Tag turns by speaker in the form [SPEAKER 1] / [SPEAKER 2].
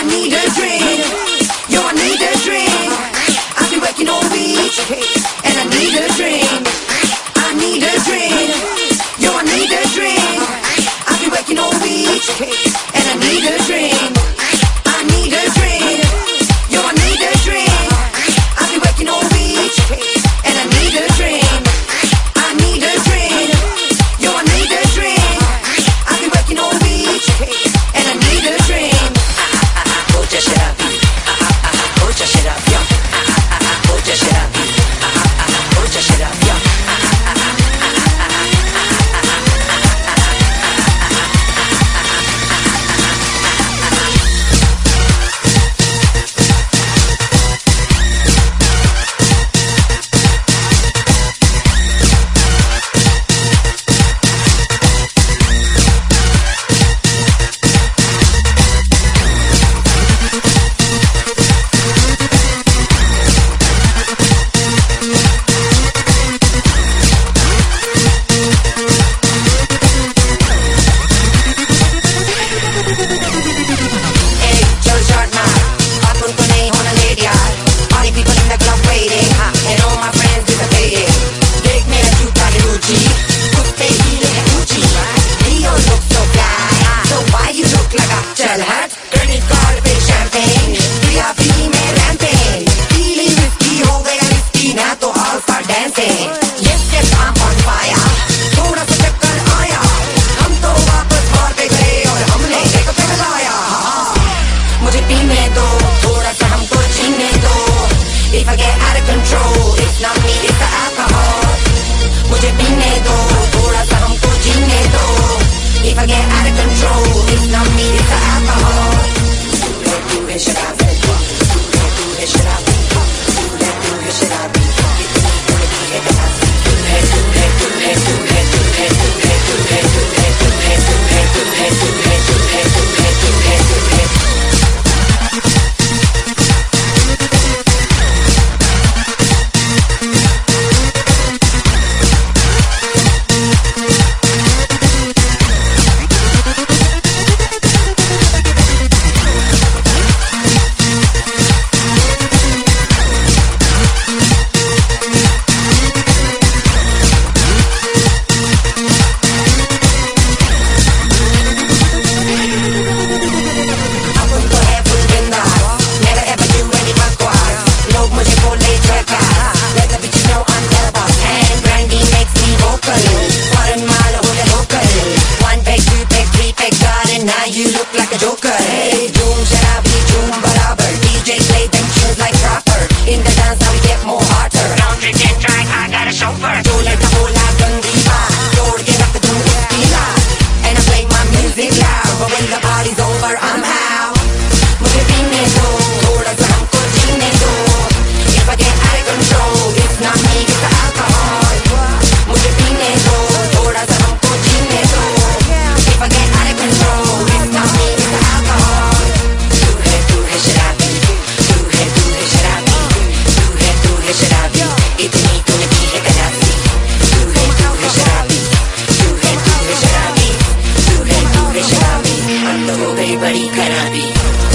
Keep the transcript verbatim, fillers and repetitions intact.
[SPEAKER 1] need a drink. Yo, I need a drink. I've been working all week, and I need a drink. I need a drink. Yo, I need a drink. I've been working all week, and I need a drink. I need a drink. Yo, I need a drink. I've been working all week, and I need a drink. I need a drink. Yo, I need a drink. I've been working all week, and I need a drink. Oh, just shut up. Oh, just shut up, yo. Oh, just shut up. Oh, just shut up, yo. बड़ी खराबी।